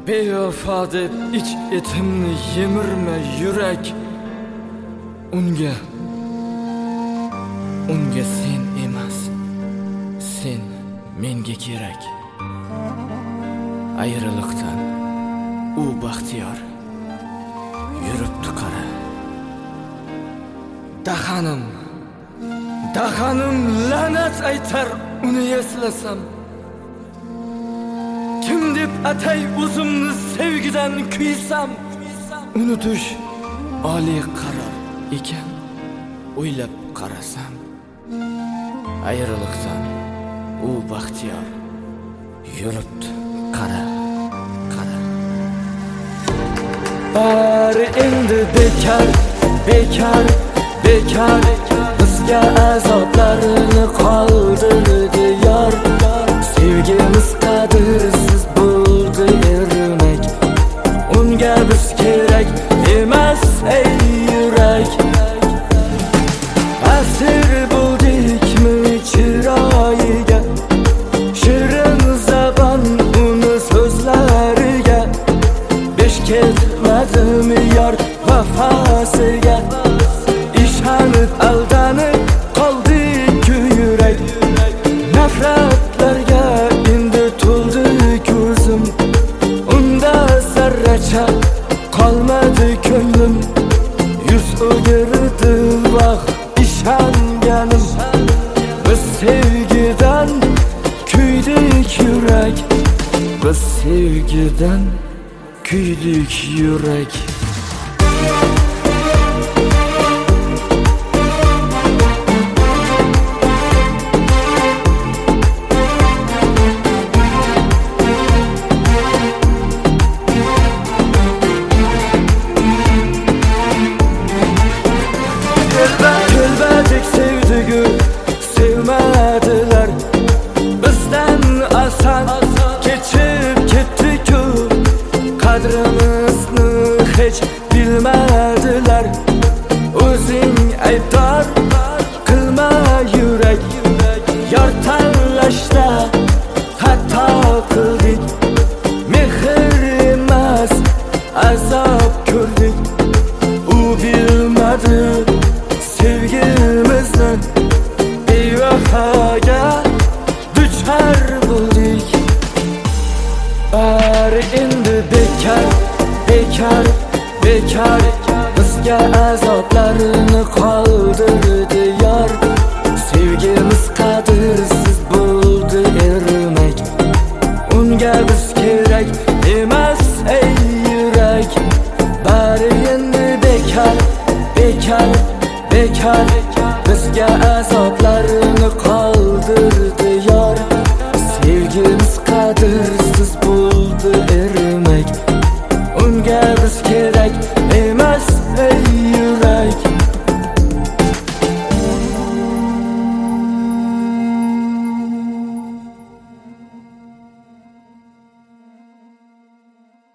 Bevafo deb ich etimni yemirma yurak. Unga sen emas, sen menga kerak. Ayriliqdan u baxtiyor yuribdi qara. Dahanim la'nat aytar uni eslasam. Kim deb atay o'zimni sevgidan kuysam. Unutish oliy qaror ekan, o'ylab qarasam. Ayriliqdan u baxtiyor yuribdi qara. Bari endi bekar bizga azoblarini qoldirdi yor. Sevgimiz qadrsiz bo'ldi ermak. Unga biz kerak emas ey yurak. Asir bo'ldikmi chiroyiga, shirin zabon uni so'zlariga. Besh ketmadimi yor vafosiga. Ishonib aldanib qoldik yurak. Nafratlarga endi to'ldi ko'zim. Unda zarracha qolmadi ko'nglim. Yuz o'girdi vaqt ishonganim. Biz sevgidan kuydik yurak. Biz sevgidan kuydik yurak. Kelbadik sevdigu sevmadilar. Bizdan asan kechib ketdi-ku. Qadrimizni hech bilmadilar. O'zing aybdor qilma yurak. Yor tanlashda xato qildik. Mehr emas azob ko'rdik. U bilmadi sevgimizni. Bevafoga duchor bo'ldik. Bari endi bekar bizga azoblarini qoldirdi yor. Sevgimiz qadrsiz bo'ldi ermak. Unga biz kerak emas ey yurak. Bari endi bekar bizga azob